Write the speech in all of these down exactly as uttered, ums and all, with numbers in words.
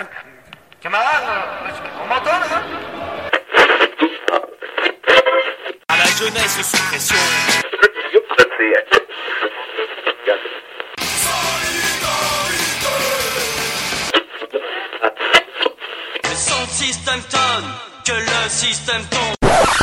Camarade, on m'entend là? À la jeunesse sous pression. Le son système tonne, que le système tombe.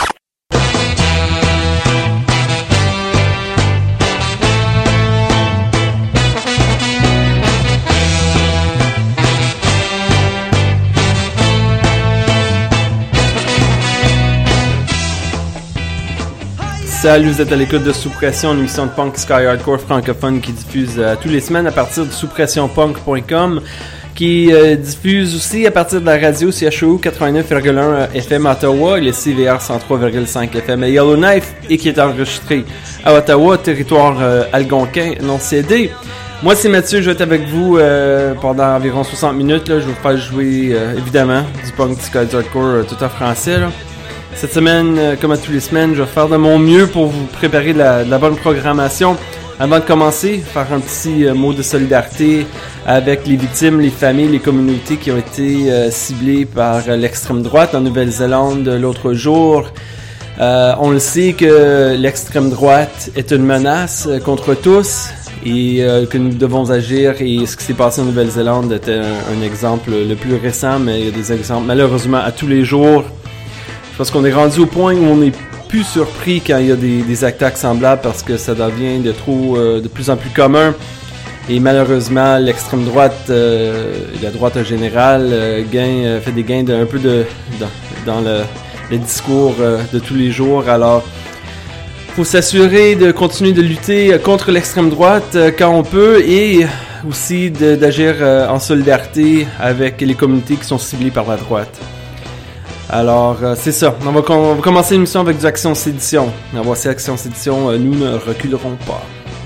Salut, vous êtes à l'écoute de Sous Pression, une émission de punk sky hardcore francophone qui diffuse euh, tous les semaines à partir de sous pression punk point com, qui euh, diffuse aussi à partir de la radio C H O quatre-vingt-neuf virgule un F M à Ottawa et le C V R cent trois virgule cinq F M à Yellowknife et qui est enregistré à Ottawa, territoire euh, algonquin non cédé. Moi c'est Mathieu, je vais être avec vous euh, pendant environ soixante minutes. Là. Je vais vous faire jouer euh, évidemment du punk sky hardcore euh, tout en français. Là. Cette semaine, euh, comme à tous les semaines, je vais faire de mon mieux pour vous préparer de la, de la bonne programmation. Avant de commencer, faire un petit euh, mot de solidarité avec les victimes, les familles, les communautés qui ont été euh, ciblées par euh, l'extrême droite en Nouvelle-Zélande l'autre jour. Euh, on le sait que l'extrême droite est une menace euh, contre tous et euh, que nous devons agir. Et ce qui s'est passé en Nouvelle-Zélande était un, un exemple le plus récent, mais il y a des exemples malheureusement à tous les jours. Parce qu'on est rendu au point où on n'est plus surpris quand il y a des, des attaques semblables parce que ça devient de trop, euh, de plus en plus commun. Et malheureusement, l'extrême droite, euh, la droite en général, euh, gain, euh, fait des gains de, un peu de, dans, dans le, le discours euh, de tous les jours. Alors, il faut s'assurer de continuer de lutter contre l'extrême droite euh, quand on peut et aussi de, d'agir euh, en solidarité avec les communautés qui sont ciblées par la droite. Alors, euh, c'est ça. On va, com- on va commencer l'émission avec du Action Sédition. Alors, voici Action Sédition, euh, nous ne reculerons pas.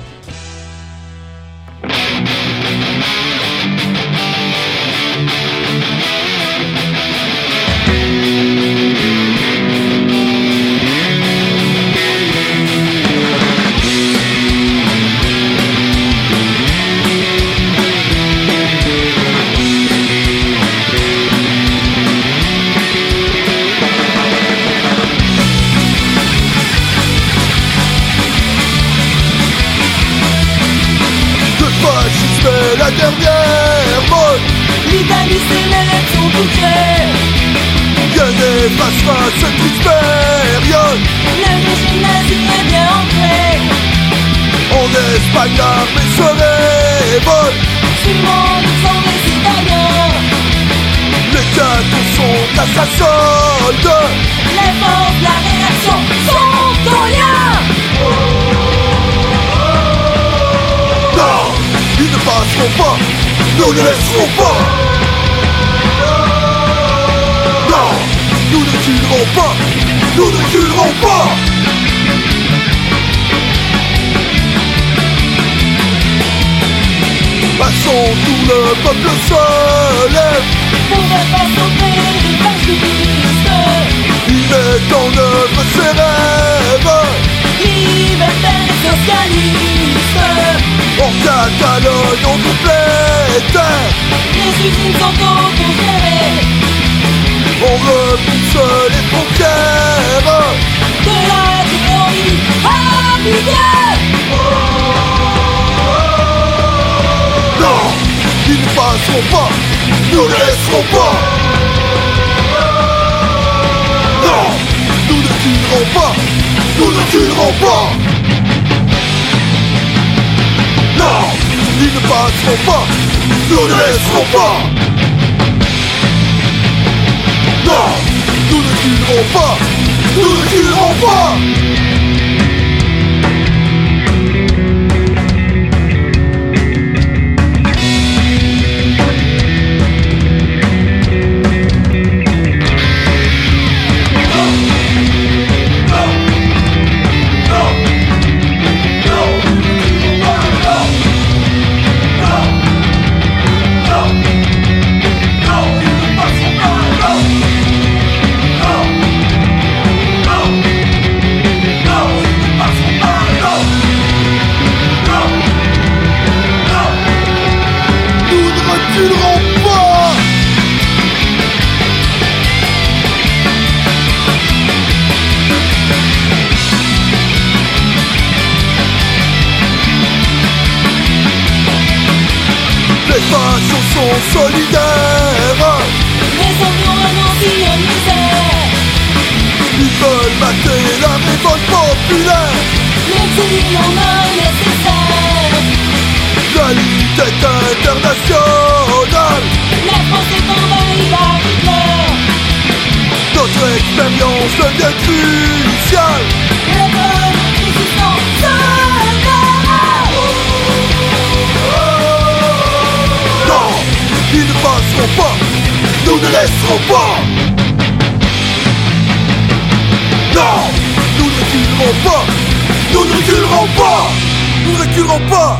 La dernière mode, l'Italie célèbre son bouquet. Bien effacera cette triste période. Le régime nazi est bien ancré. En Espagne l'armée se révolte. Tout le monde sont des citoyens. Les cadres sont à sa solde. Les forces de la réaction sont en lien. Ils ne passeront pas, nous ne laisserons pas. Non, nous ne reculerons pas, nous ne reculerons pas. Passons, tout le peuple se lève pour ne pas sauver les fascistes. Il met en œuvre ses rêves. Liberté socialiste. En Catalogne on complète. Les usines sont autogérées. On repousse les frontières de la théorie appliquée. Non, ils ne passeront pas, nous ne laisserons pas. Non, nous ne reculerons pas, nous ne reculerons pas. Non, ils ne passeront pas, nous ne laisserons pas. Non, nous ne reculerons pas, nous ne reculerons pas. guerre. Les environnements en misère. Ils veulent mater la révolte populaire. L'exil en main nécessaire. La lutte est internationale. La France est envahie par Hitler. Notre expérience devient cruciale. Le peuple résistant se bat. Non, ils ne passeront pas. Nous ne laisserons pas. Non, nous ne reculerons pas. Nous ne reculerons pas. Nous ne reculerons pas.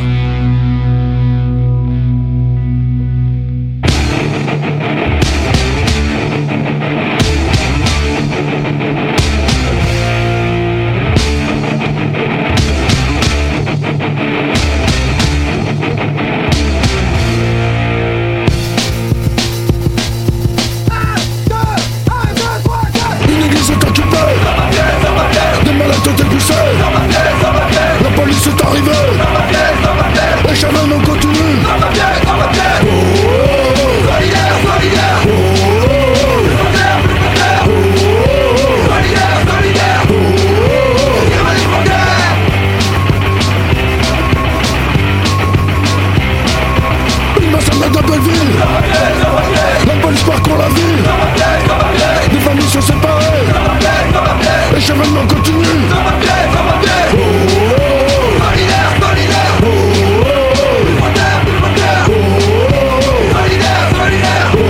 La police est arrivée. Les chamands ont continué. Oh, solidaire, solidaire. Oh, solidaire, solidaire. Oh, solidaire, solidaire. Oh, une massacre de Belleville. La police parcourt la ville. Des familles sont séparées. Les chevènements continuent. Oh, solidaire, solidaire. Oh, solidaire, solidaire. Oh, solidaire, solidaire. Oh,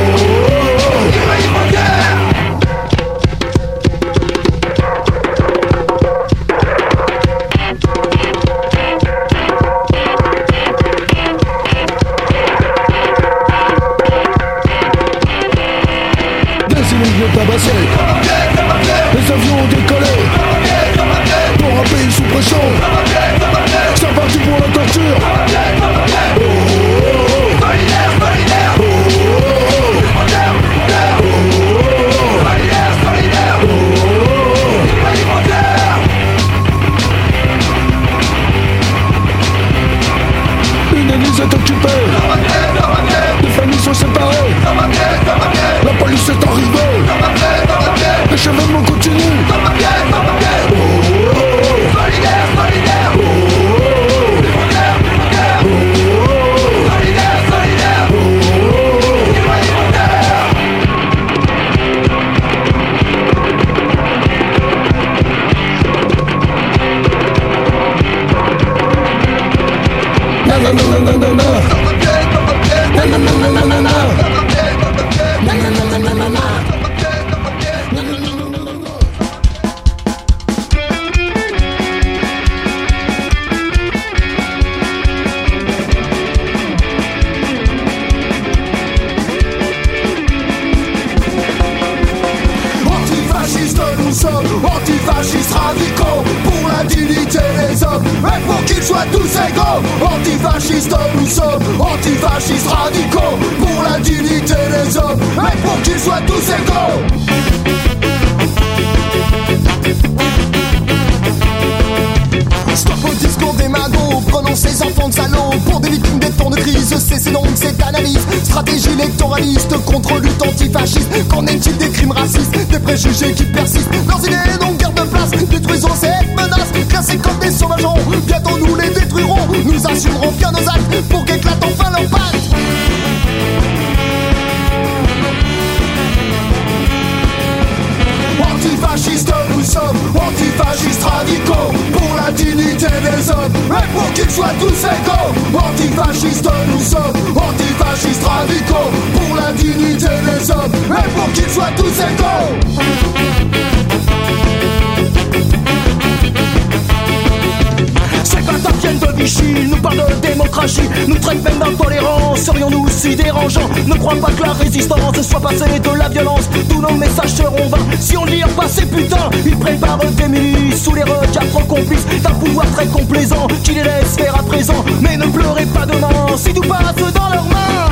des civils tabassés. Les avions ont décollé. Pour un pays sous pression. C'est parti pour la torture. Oh, solidaire, solidaire. Oh, solidaire, solidaire. Oh, solidaire, solidaire. Oh, une église est occupée. Les familles sont séparées. La police est arrivée. Les chevènements continuent. Oh, solidaire, solidaire. Oh, solidaire, solidaire. Oh, solidaire, solidaire. Oh, na na na na na na na. Na na na na na na na. Na na na na na na na. Nous sommes antifascistes radicaux pour la dignité des hommes et pour qu'ils soient tous égaux. Antifascistes nous sommes antifascistes radicaux pour la dignité des hommes et pour qu'ils soient tous égaux. Stop au discours des magots, prenons ces enfants de salauds pour des victimes des temps de crise. Cessez donc cette analyse, stratégie électoraliste contre lutte antifasciste. Qu'en est-il des crimes racistes, des préjugés qui persistent? Leurs idées n'ont guère de place, détruisons cette menace. Classés comme des sauvageons, bientôt nous les détruirons. Nous assumerons bien nos actes pour qu'éclatent enfin leurs pattes. Antifascistes nous sommes, antifascistes radicaux pour la dignité des hommes et pour qu'ils soient tous égaux. Antifascistes nous sommes, antifascistes radicaux pour la dignité des hommes et pour qu'ils soient tous égaux. Ces bâtards viennent de Vichy, nous parlent de démocratie, nous traitent même d'intolérants. Serions-nous si dérangeants? Ne crois pas que la résistance soit passée de la violence. Tous nos messages seront vains si on lit pas ces putains. Ils préparent des milices sous les regards trop complices d'un pouvoir très complaisant qui les laisse faire à présent. Mais ne pleurez pas demain si tout passe dans leurs mains.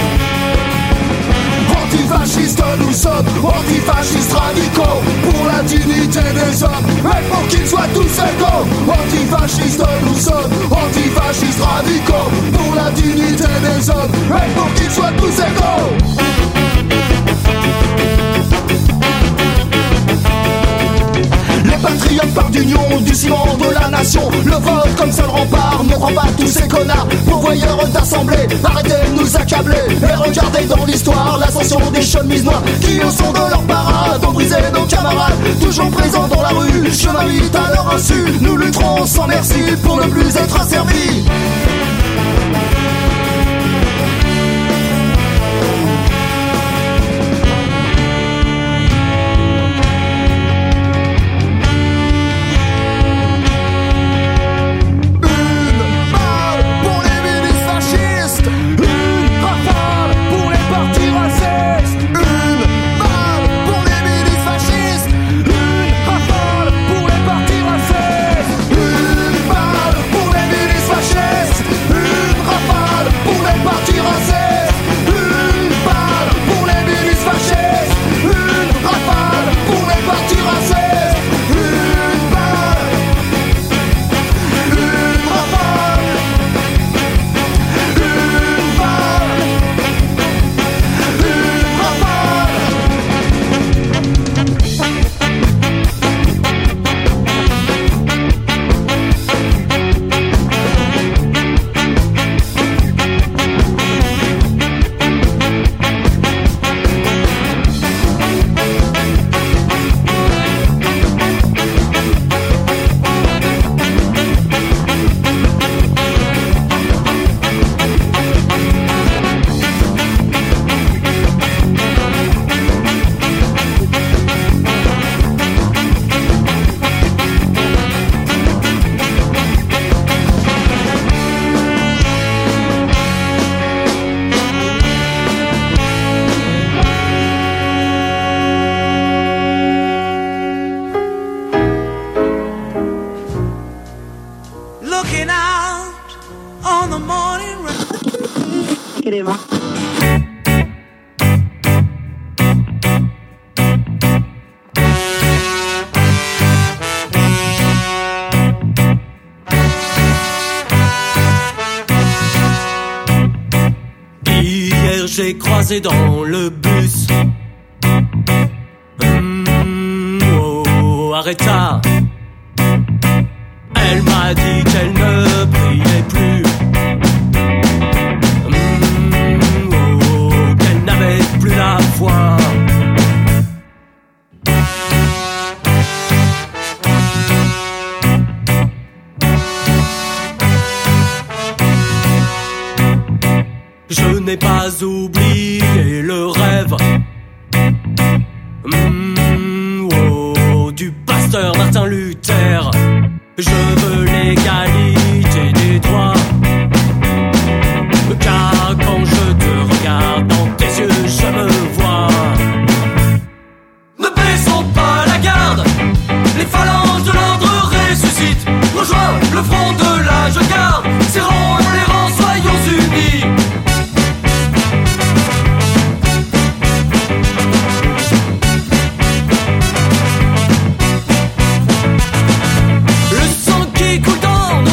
Antifascistes nous sommes, antifascistes radicaux pour la dignité des hommes et pour qu'ils soient tous égaux. Antifascistes nous sommes, antifascistes radicaux, pour la dignité des hommes et pour qu'ils soient tous égaux. Les patriotes partent d'union, du ciment de la nation. Le vote comme seul rempart ne prend pas tous ces connards pourvoyeurs d'assemblée. Arrêtez de nous accabler et regardez dans l'histoire l'ascension des chemises noires qui au son de leurs parades ont brisé nos camarades. Toujours présents dans la rue, je m'invite à leur insu. Nous lutterons sans merci pour ne plus être asservis. J'ai croisé dans le bus. Mmh, oh, arrête ça. Elle m'a dit qu'elle ne priait plus. Mmh, oh, qu'elle n'avait plus la foi. Je n'ai pas oublié le rêve mmh, oh, du pasteur Martin Luther. Je veux l'égalité des droits, car quand je te regarde dans tes yeux, je me vois. Ne baissons pas la garde, les phalanges de l'ordre ressuscitent. Rejoins le front de la jeune garde, serrons les rangs, soyons unis. Le sang qui coule dans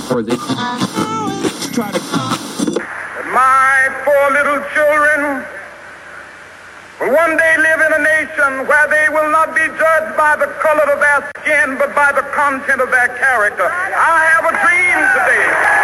My poor little children will one day live in a nation where they will not be judged by the color of their skin, but by the content of their character. I have a dream today.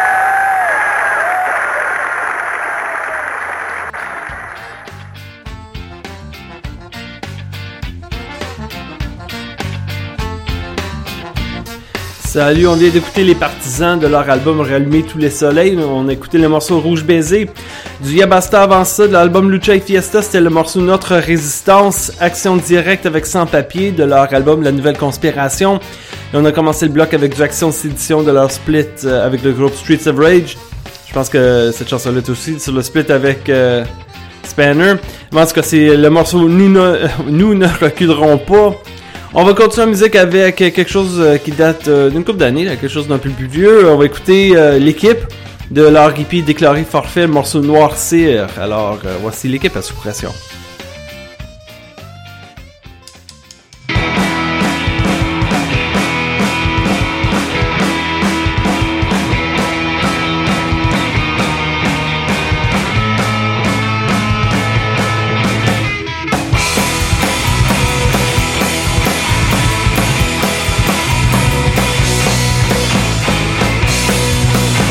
Salut, on vient d'écouter les Partisans de leur album Rallumer tous les soleils. On a écouté le morceau Rouge Baiser. Du Yabasta avant ça, de l'album Lucha et Fiesta, c'était le morceau Notre Résistance. Action directe avec Sans Papier de leur album La Nouvelle Conspiration. Et on a commencé le bloc avec du Action Sédition de leur split euh, avec le groupe Streets of Rage. Je pense que cette chanson-là est aussi sur le split avec euh, Spanner. Mais en tout cas, c'est le morceau Nous ne, Nous ne reculerons pas. On va continuer en musique avec quelque chose qui date d'une couple d'années, quelque chose d'un peu plus vieux. On va écouter euh, l'équipe de leur hippie déclaré forfait, le morceau Noircir. Alors, euh, voici l'équipe à Sous Pression.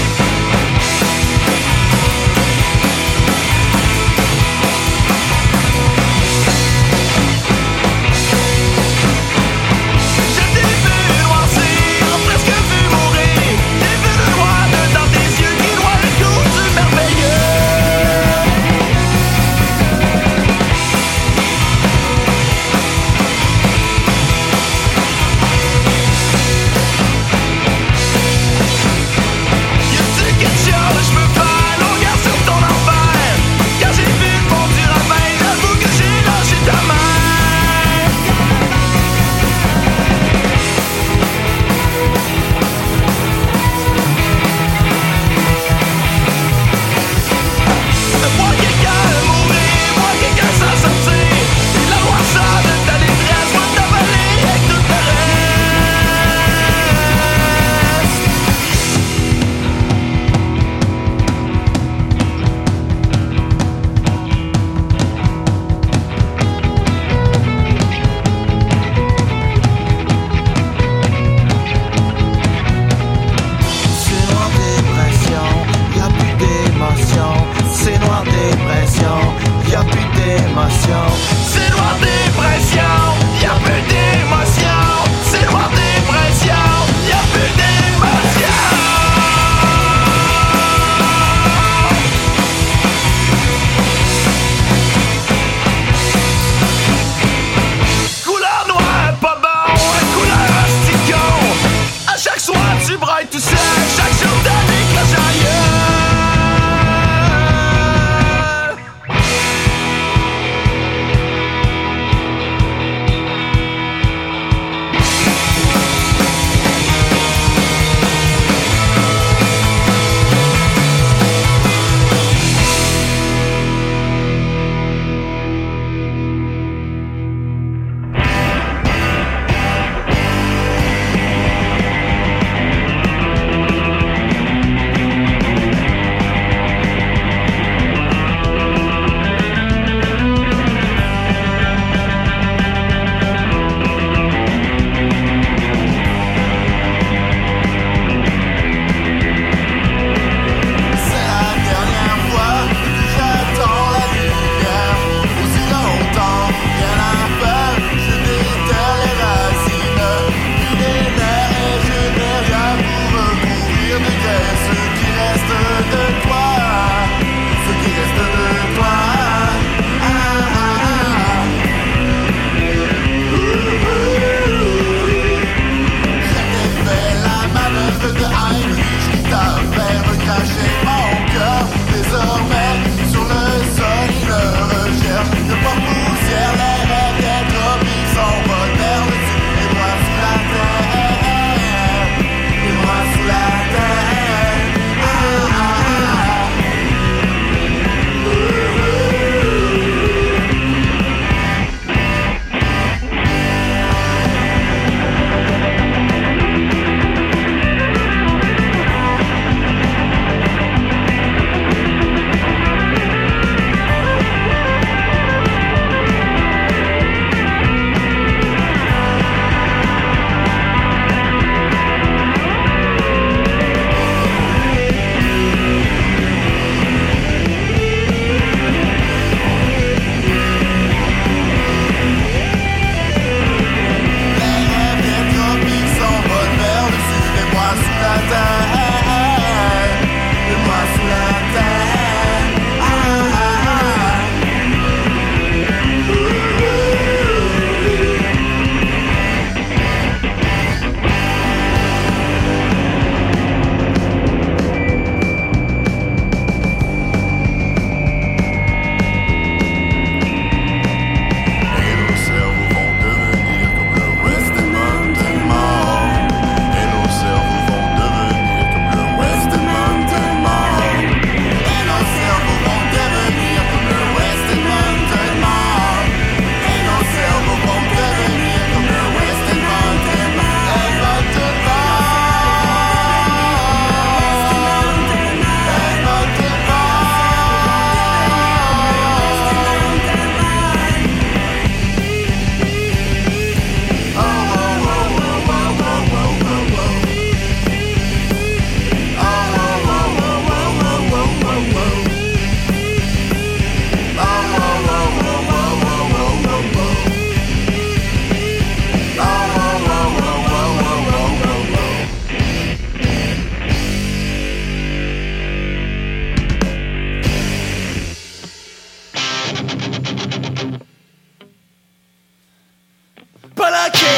We'll be right back.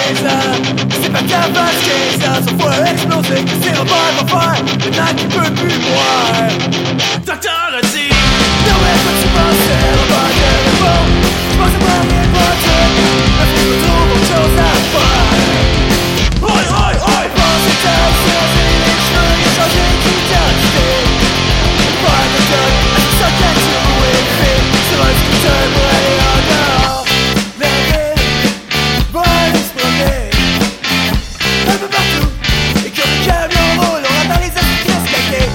C'est pas ta face qui ça s'envoie exploser. C'est un bail pour faire maintenant qu'il peut plus boire. Docteur a dit non mais quand tu pensais le bail de réponse, je pensais pas rien passer. Mais faut que je trouve autre chose à faire. Oi oi oi, pense que t'as changé les cheveux et changé d'identité. Pas de gueule, c'est ça que tu voulais faire. Sur un scooter pour aller en dehors. La ville va aller se promener un peu partout. Et comme le camion roule, on entend les assises claquer.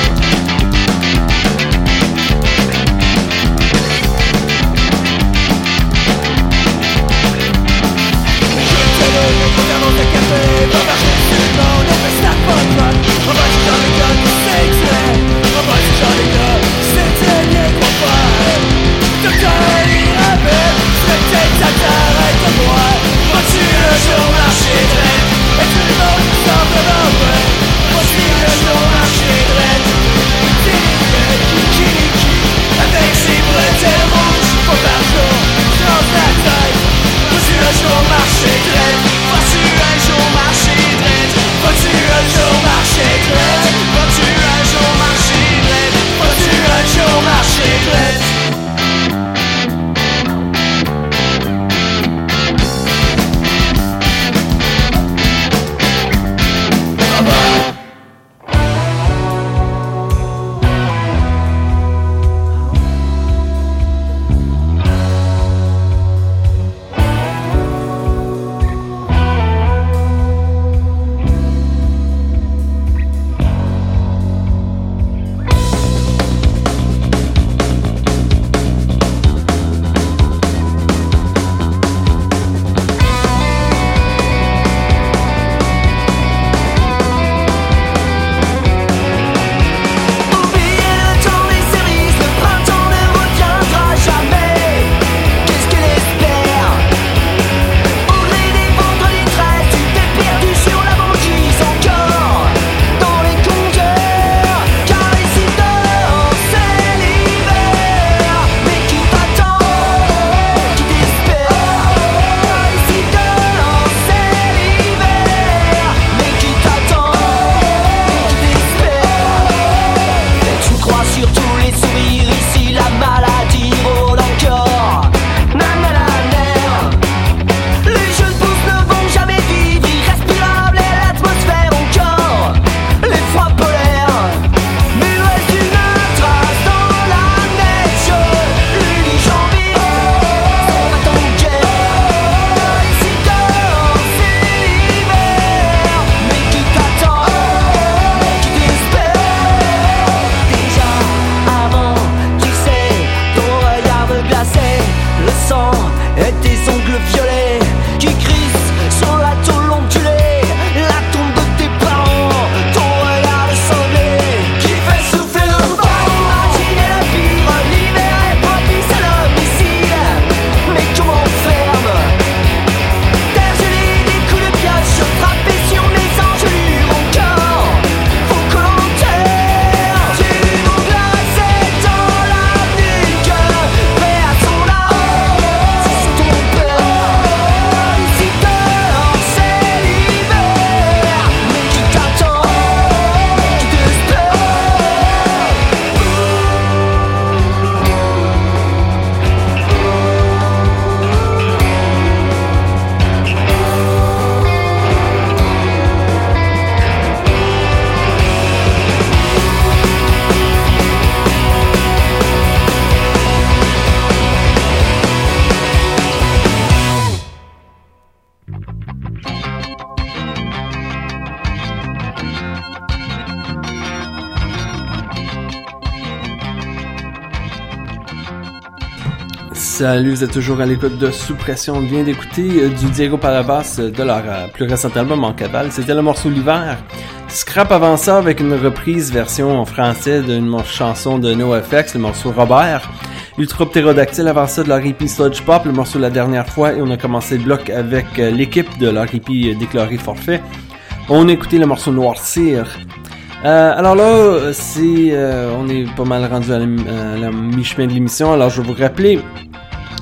Salut, vous êtes toujours à l'écoute de Sous Pression. On vient d'écouter euh, du Diego Palavas de leur euh, plus récent album en cavale. C'était le morceau L'hiver. Scrap avant ça avec une reprise version en français d'une chanson de NoFX, le morceau Robert. Ultra Pterodactyle avant ça de leur E P Sludge Pop, le morceau La Dernière Fois. Et on a commencé le bloc avec euh, l'équipe de leur E P Déclaré Forfait. On a écouté le morceau Noircir. Euh, alors là, c'est, euh, on est pas mal rendu à la, à la mi-chemin de l'émission. Alors je vais vous rappeler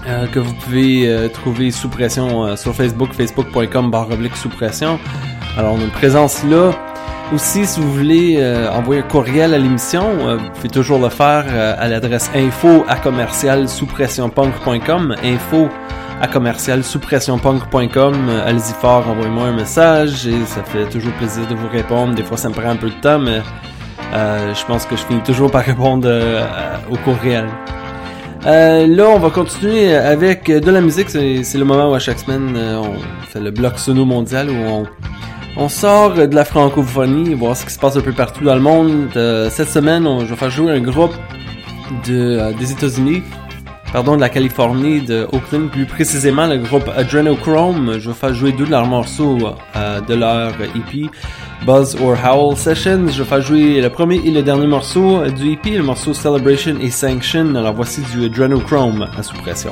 euh, que vous pouvez euh, trouver sous pression euh, sur Facebook, facebook point com barre oblique sous pression. Alors on a une présence là. Aussi, si vous voulez euh, envoyer un courriel à l'émission, euh, vous pouvez toujours le faire euh, à l'adresse info à commercial sous pression punk point com, info à commercial sous pression punk point com. Euh, allez-y fort, envoyez-moi un message et ça fait toujours plaisir de vous répondre. Des fois, ça me prend un peu de temps, mais euh, je pense que je finis toujours par répondre euh, au courriel. Euh, là, on va continuer avec de la musique. C'est, c'est le moment où à chaque semaine, euh, on fait le bloc sono mondial où on On sort de la francophonie, voir ce qui se passe un peu partout dans le monde. Euh, cette semaine, on, je vais faire jouer un groupe de, euh, des États-Unis, pardon, de la Californie, de Oakland, plus précisément le groupe Adrenochrome. Je vais faire jouer deux de leurs morceaux euh, de leur E P, Buzz or Howl Sessions. Je vais faire jouer le premier et le dernier morceau du E P, le morceau Celebration et Sanction. Alors voici du Adrenochrome à sous pression.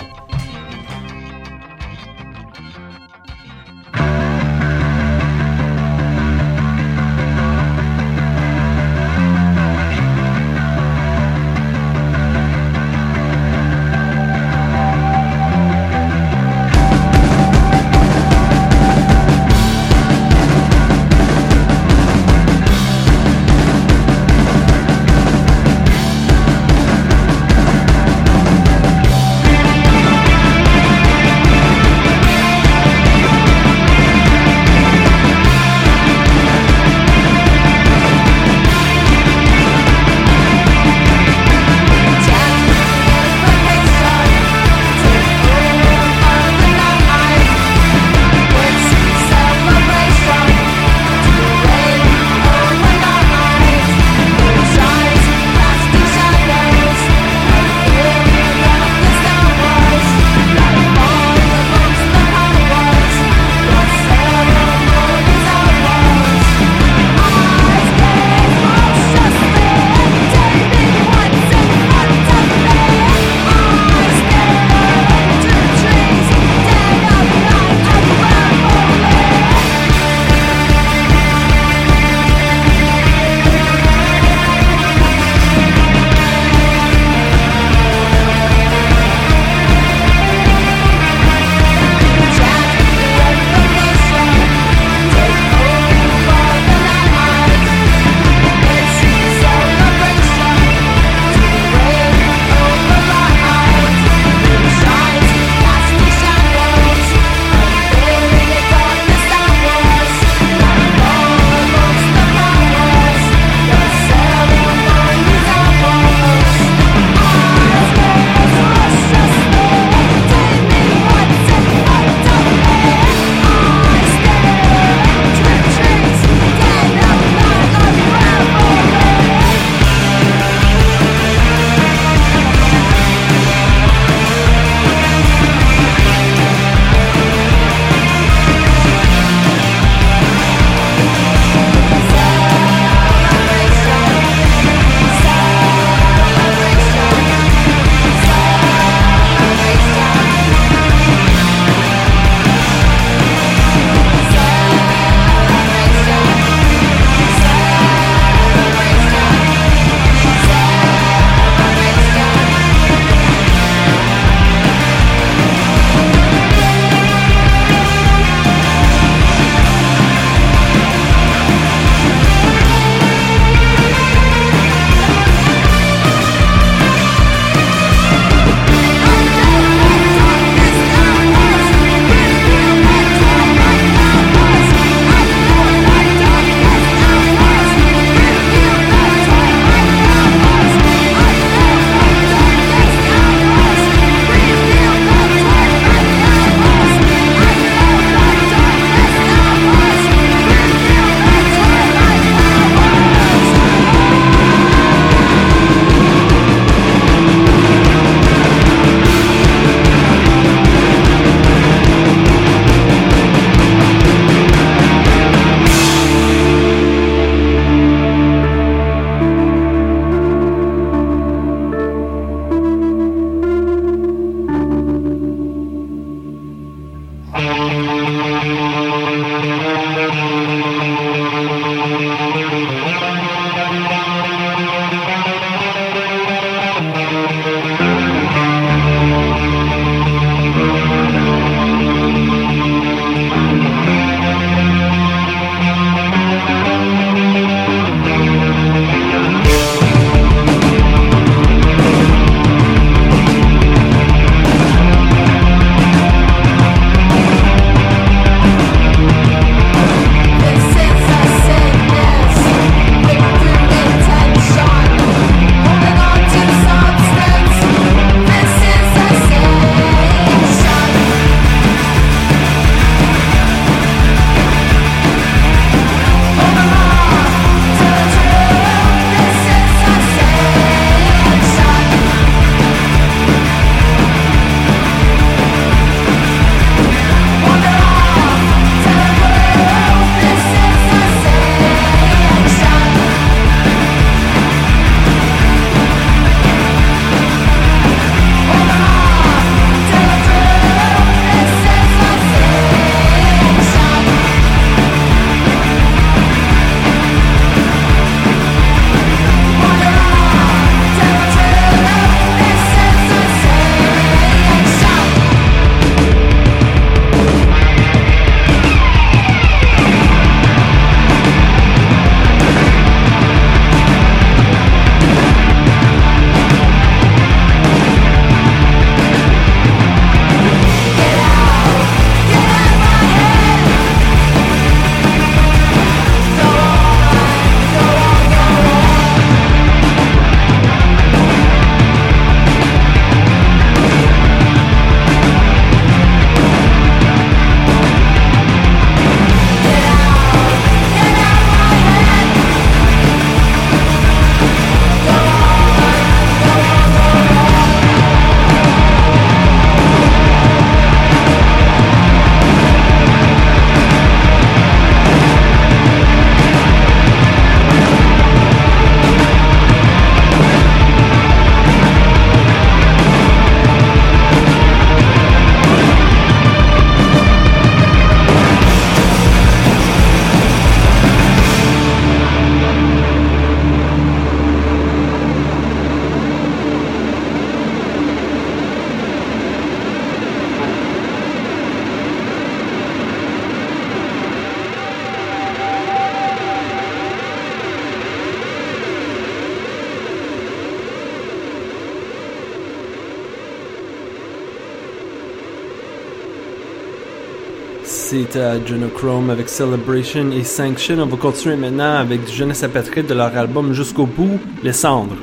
C'est Adrenochrome avec Celebration et Sanction. On va continuer maintenant avec du Jeunesse Apatride de leur album Jusqu'au bout, Les Cendres.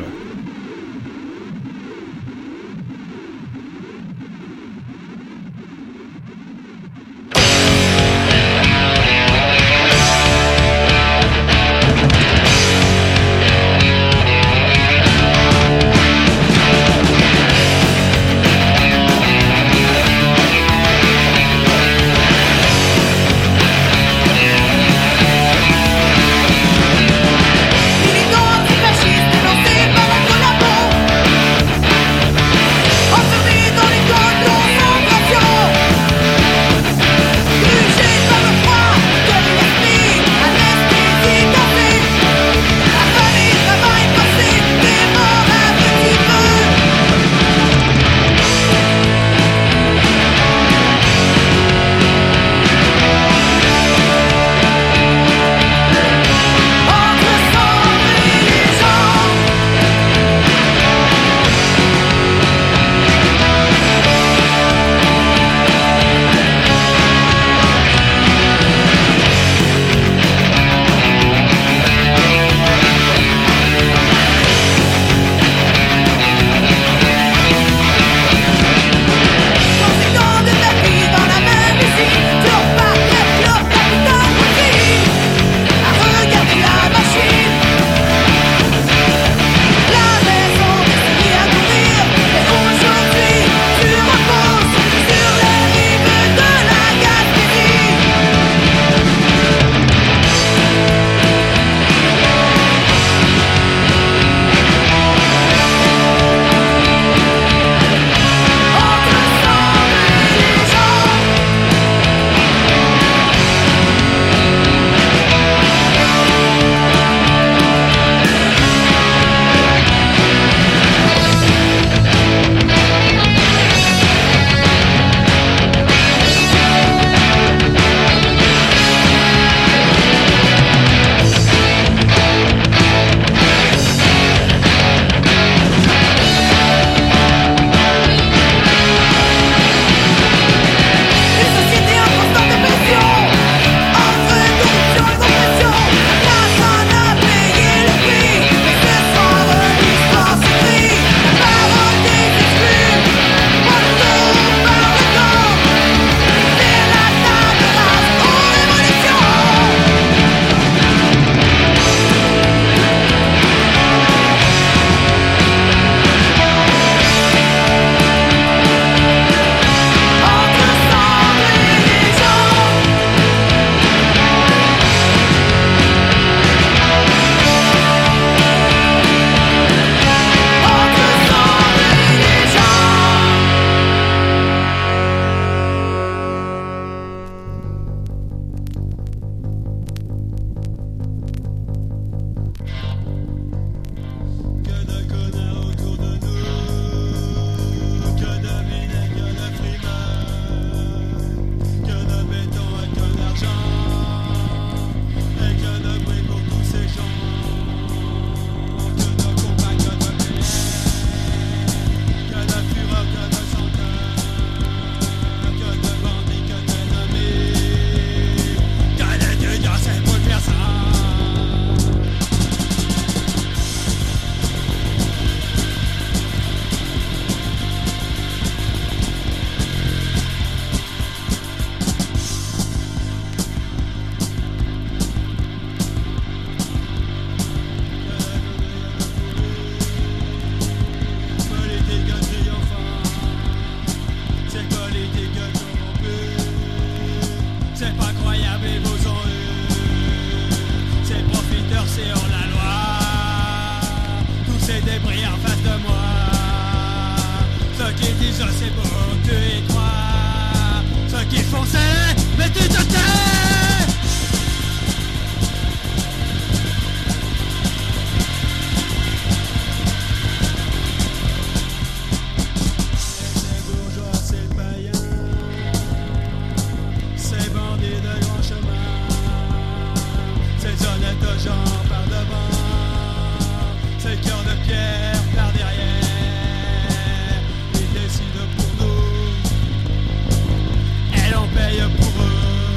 paye pour eux.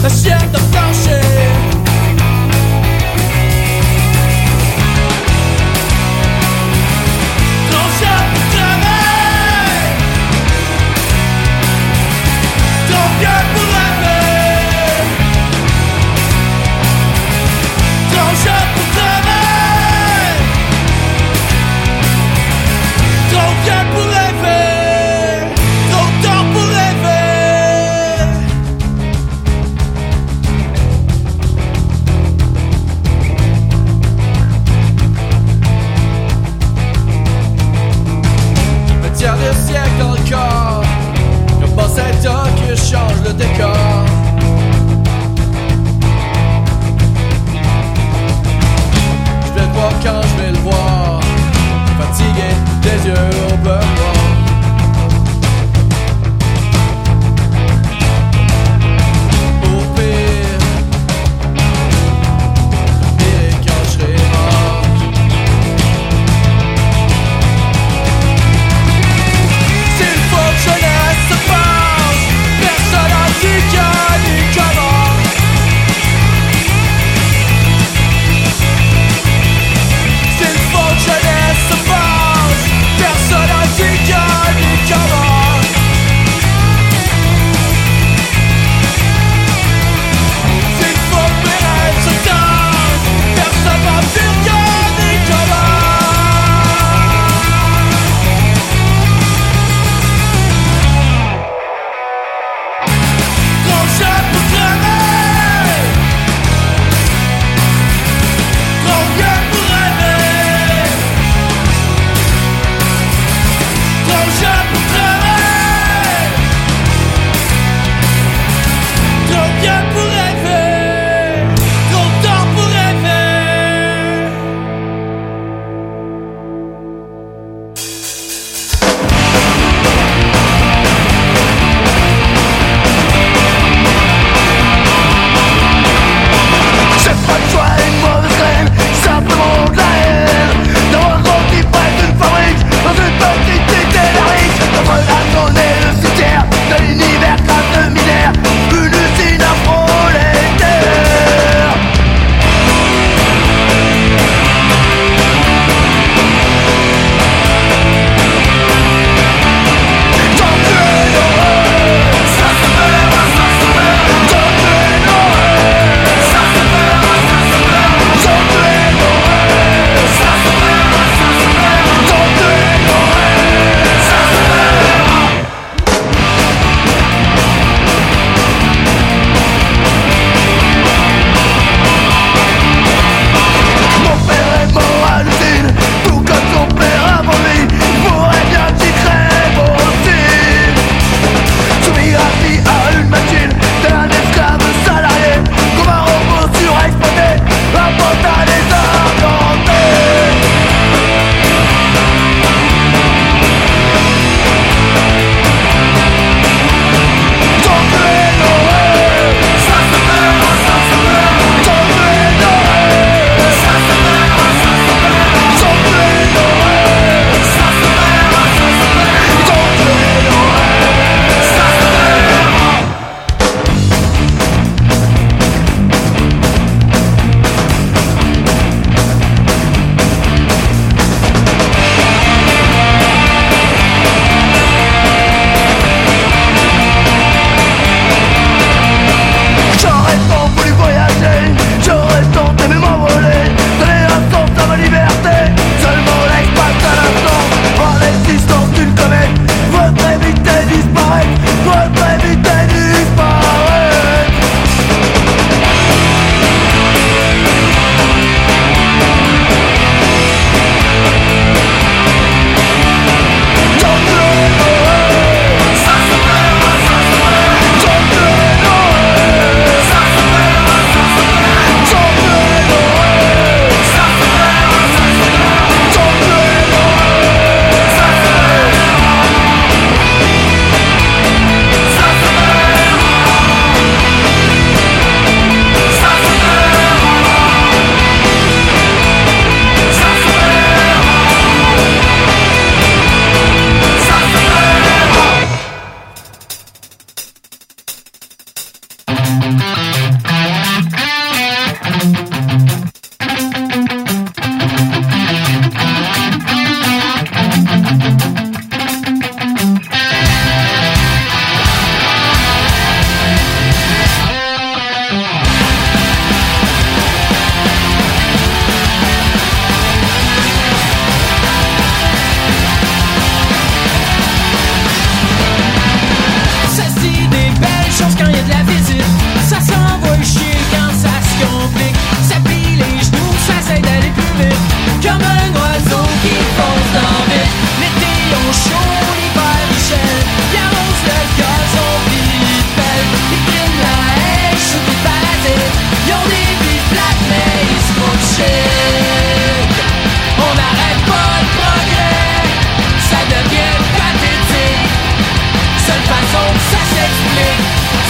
la chair de plancher. Trop cher pour travailler, trop vieux pour rêver. Trop cher pour travailler, trop vieux pour rêver, trop tard pour rêver.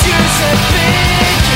yeux se piquent.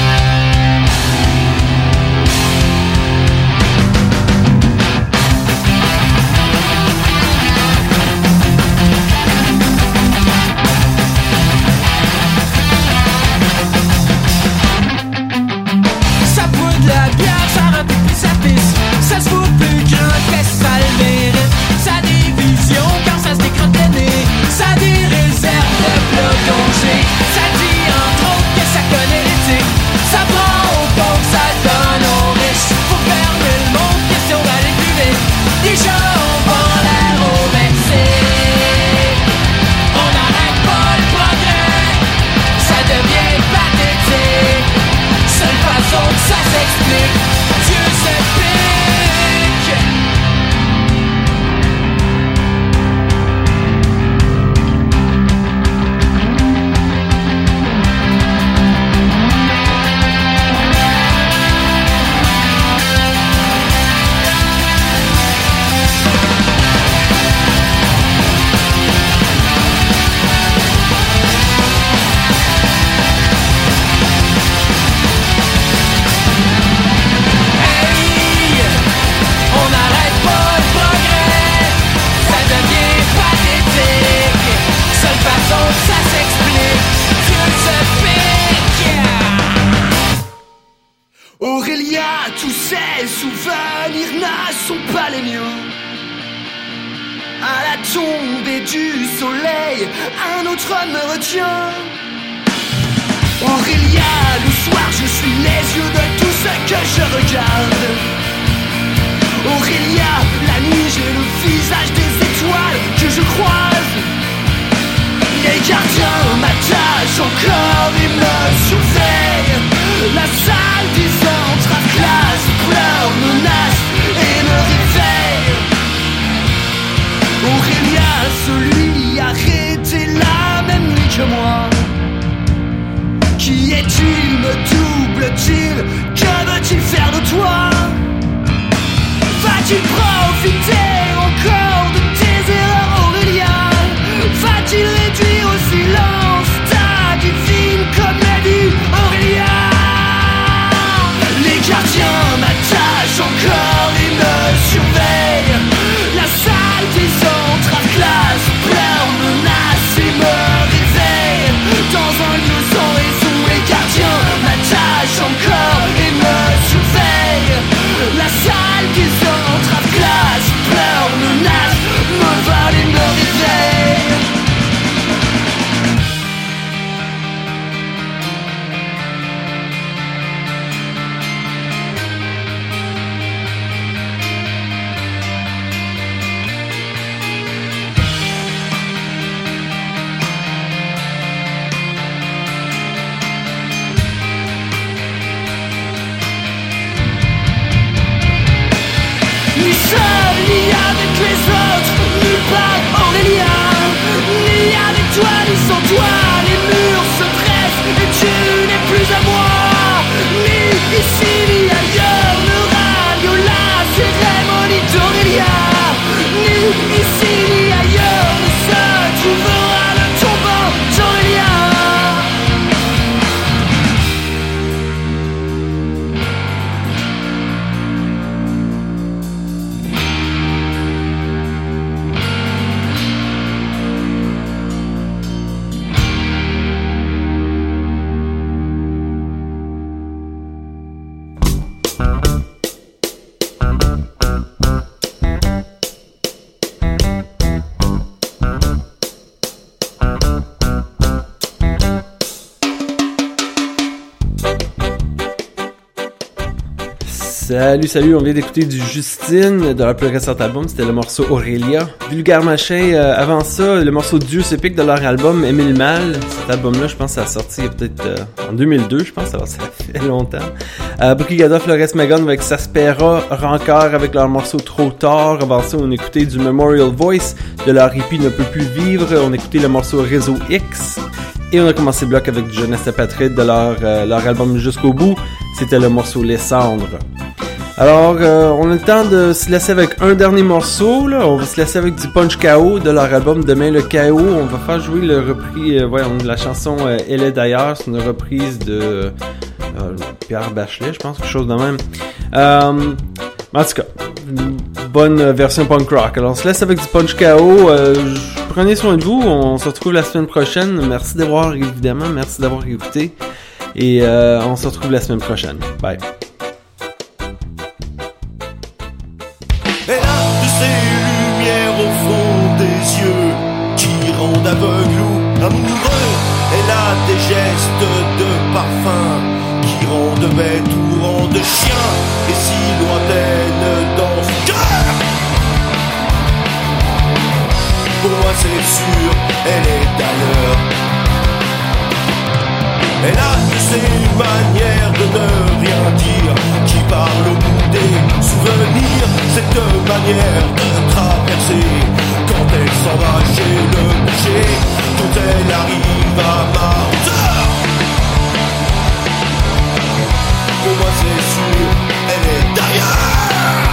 Ça boit de la bière, ça remplit plus sa pisse. Ça se vaut plus grand que ça le mérite. Ça a des visions quand ça se décrotte le nez. Ça a des réserves de plats congés. Ça dit entre autres que ça connaît l'éthique. Ça prend au pauvres, ça donne aux riches. Faut fermer le monde, question d'aller plus vite. Déjà on vend l'air au Mexique. On n'arrête pas le progrès, ça devient pathétique. Seule façon que ça s'explique, Dieu se pique. Hey, on n'arrête pas le progrès, ça devient pathétique. Seule façon que ça s'explique, Dieu se pique. Aurélia, tous ces souvenirs ne sont pas les miens. À la tombée du soleil, un autre homme me retient. Aurélia, le soir je suis les yeux de tout ce que je regarde. Aurélia, la nuit j'ai le visage des étoiles que je croise. Les gardiens m'attachent encore et me surveillent. La salle des entraves-classes pleure, menace et me réveille. Aurélia, celui arrêté la même nuit que moi. Qui es-tu, me double-t-il? Que veux-tu faire de toi? Va-t-il profiter encore de tes erreurs, Aurélia? Va-t-il réduire au silence ta divine comédie, Aurélia? Les gardiens m'attachent encore et me surveillent. La salle des entraves-classes pleure, menace et me réveille. Dans un lieu sans raison, les gardiens m'attachent encore et me surveillent. La salle des entraves-classes pleure, menace, me vole et me réveille. Ni seul, ni avec les autres, nulle part Aurélia. Ni avec toi, ni sans toi, les murs se dressent et tu n'es plus à moi. Ni ici, ni ailleurs, ne radio la cérémonie d'Aurélia. Ni ici, ni ailleurs, ne se trouvera le tombeau d'Aurélia. Salut, salut, on vient d'écouter du Justine de leur plus récent album, c'était le morceau Aurélia. Vulgaire Machin, euh, avant ça, le morceau Dieu se pique de leur album Aimer le mal. Cet album-là, je pense que ça a sorti peut-être euh, en deux mille deux, je pense, alors ça fait longtemps. Euh, Brigada Flores Magone avec Saspera, Rancœur avec leur morceau Trop tard. Avant ça, on écoutait du Memorial Voice de leur hippie Ne peut plus vivre. On écoutait le morceau Réseau X. Et on a commencé le bloc avec du Jeunesse Apatride de leur, euh, leur album Jusqu'au bout. C'était le morceau Les Cendres. Alors, euh, on a le temps de se laisser avec un dernier morceau, là. On va se laisser avec du Punch K O de leur album Demain le K O. On va faire jouer le repris, euh, ouais, on, la chanson euh, Elle est d'ailleurs. C'est une reprise de euh, Pierre Bachelet, je pense, quelque chose de même. Euh, en tout cas, une bonne version punk rock. Alors, on se laisse avec du Punch K O. Euh, prenez soin de vous. On se retrouve la semaine prochaine. Merci d'avoir, évidemment, merci d'avoir écouté. Et euh, on se retrouve la semaine prochaine. Bye. Elle a de ces lumières au fond des yeux qui rendent aveugle ou amoureux. Elle a des gestes de parfum qui rendent bête ou rendent chien. Et si lointaine dans son cœur, pour moi c'est sûr, elle est ailleurs. Elle a de ces manières de ne rien dire qui parle au bout des souvenirs. Cette manière de traverser quand elle s'en va chez le boucher, quand elle arrive à ma hauteur. Pour moi c'est sûr, elle est d'ailleurs.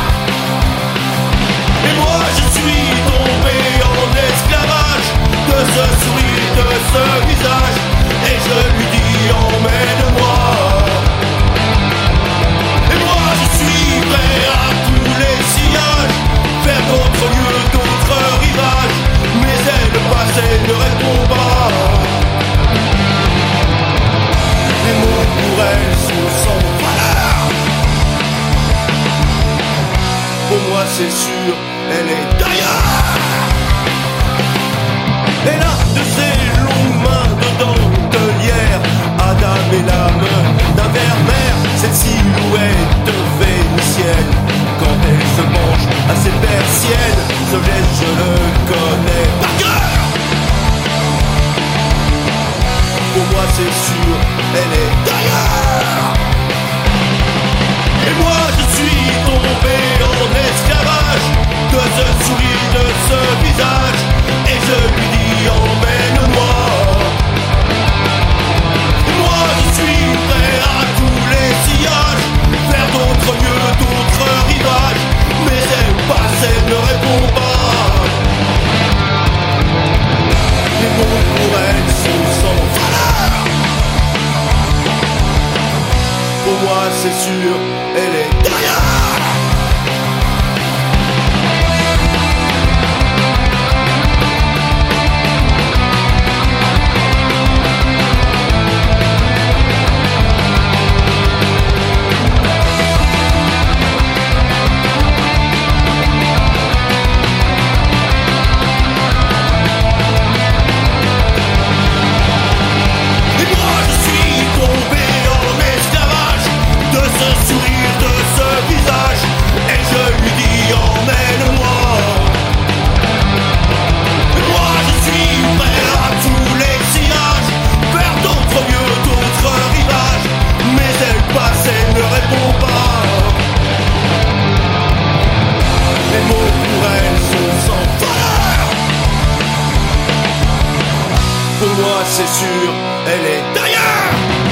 Et moi je suis tombé en esclavage de ce sourire, de ce visage. Et je lui dis emmène-moi. Et moi je suis prêt à tous les sillages, vers d'autres lieux, d'autres rivages. Mais elle ne passe, elle ne répond pas. Les mots pour elle sont sans valeur. Pour moi c'est sûr, elle est d'ailleurs. Elle a de ces longues mains de dentelière, Adam et l'âme d'un vermeer. Cette silhouette vénitienne, quand elle se penche à ses persiennes, ce geste je le connais par cœur. Pour moi c'est sûr, elle est d'ailleurs. Et moi je suis tombé en esclavage de ce sourire, de ce visage. Et je lui dis emmène-moi. Et moi je suis prêt à tous les sillages, vers d'autres lieux, d'autres rivages. Mais elle passe, elle ne répond pas. Les mots pour elle sont sans valeur. Pour moi c'est sûr, elle est derrière. C'est sûr, elle est derrière.